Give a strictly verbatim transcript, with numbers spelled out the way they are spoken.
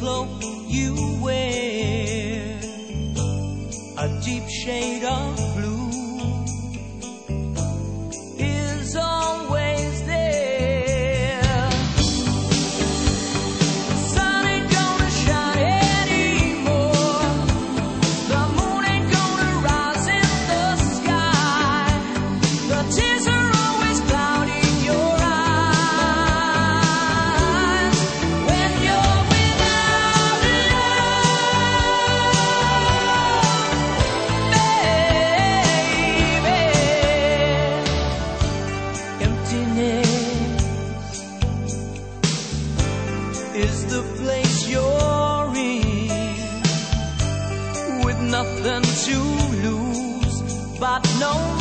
cloak you wear, a deep shade of blue, is always there. The sun ain't gonna shine anymore, the moon ain't gonna rise in the sky, the tears are always clouding your eyes when you're without love, baby. Emptiness is the place you're in, with nothing to lose but no